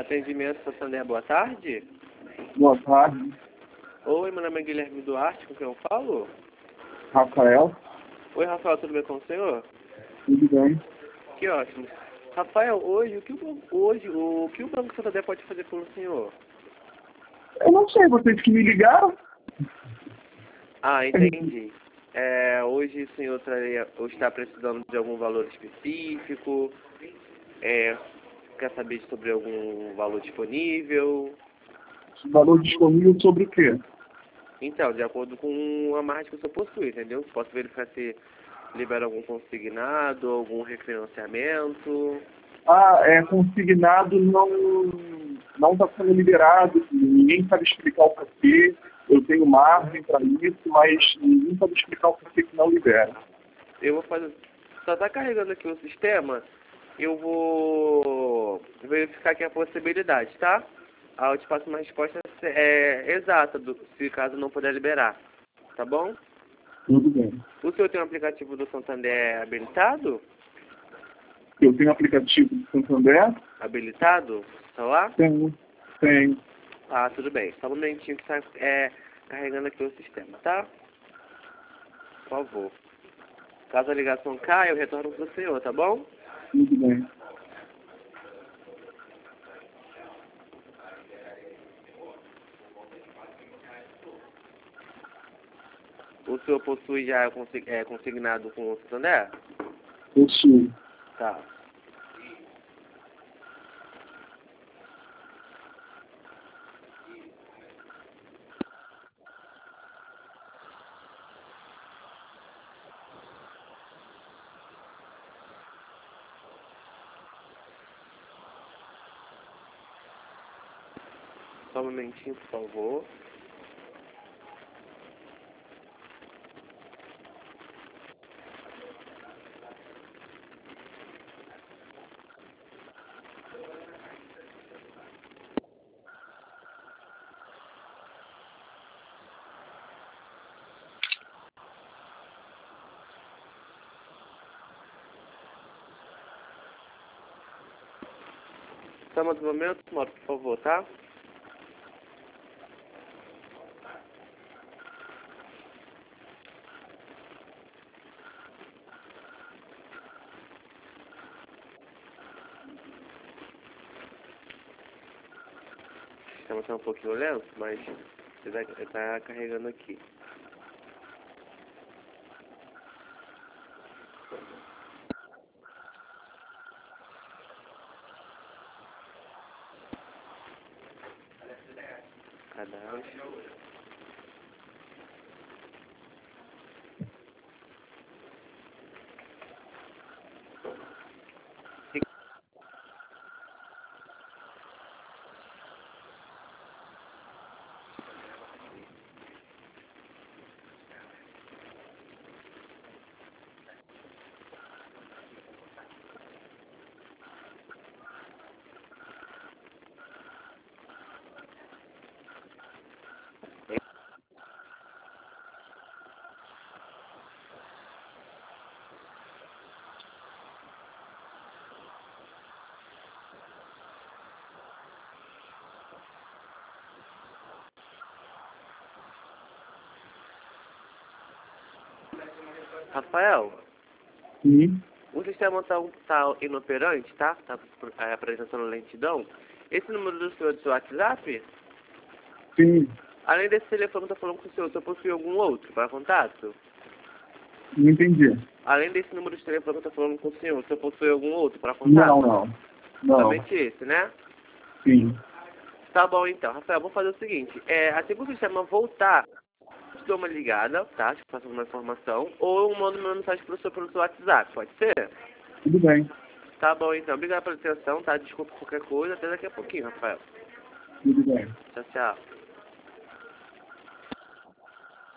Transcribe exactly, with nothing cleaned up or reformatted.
Atendimento Santander, boa tarde. Boa tarde. Oi, meu nome é Guilherme Duarte, com quem eu falo? Rafael. Oi, Rafael, tudo bem com o senhor? Tudo bem. Que ótimo. Rafael, hoje o que o, hoje, o, que o Banco Santander pode fazer pelo senhor? Eu não sei, vocês que me ligaram? Ah, entendi. É, hoje o senhor traria, ou está precisando de algum valor específico? É, quer saber sobre algum valor disponível? Valor disponível sobre o quê? Então, de acordo com a margem que o senhor possui, entendeu? Posso verificar se libera algum consignado, algum refinanciamento. Ah, é consignado, não não está sendo liberado, ninguém sabe explicar o porquê. Eu tenho margem para isso, mas ninguém sabe explicar o porquê que não libera. Eu vou fazer. Só está carregando aqui o sistema. Eu vou verificar aqui a possibilidade, tá? Aí eu te passo uma resposta é, exata, do, se caso não puder liberar. Tá bom? Tudo bem. O senhor tem um aplicativo do Santander habilitado? Eu tenho aplicativo do Santander? Habilitado? Tá lá? Tenho. Tenho. Ah, tudo bem. Só um momentinho que está é, carregando aqui o sistema, tá? Por favor. Caso a ligação caia, eu retorno para o senhor, tá bom? Tudo bem. O senhor possui já consig é, consignado com o Santander? Possuo. Tá. Só um momentinho, por favor. Só mais um momento, Mauro, por favor, tá? O sistema está um pouquinho lento, mas ele está carregando aqui. Cadastro. Rafael, Sim. o sistema está tá inoperante, tá? Está é, apresentando lentidão. Esse número do senhor é do seu WhatsApp? Sim. Além desse telefone que eu tô falando com o senhor, o senhor possui algum outro para contato? Não entendi. Além desse número de telefone que eu tô falando com o senhor, o senhor possui algum outro para contato? Não, não. Não. Somente esse, né? Sim. Tá bom então, Rafael, vou fazer o seguinte, é, assim que o sistema voltar, eu te dou uma ligada, tá? Te passo uma informação, ou eu mando uma mensagem pro senhor pelo seu WhatsApp, pode ser? Tudo bem. Tá bom então, obrigado pela atenção, tá? Desculpa qualquer coisa, até daqui a pouquinho, Rafael. Tudo bem. Tchau, tchau.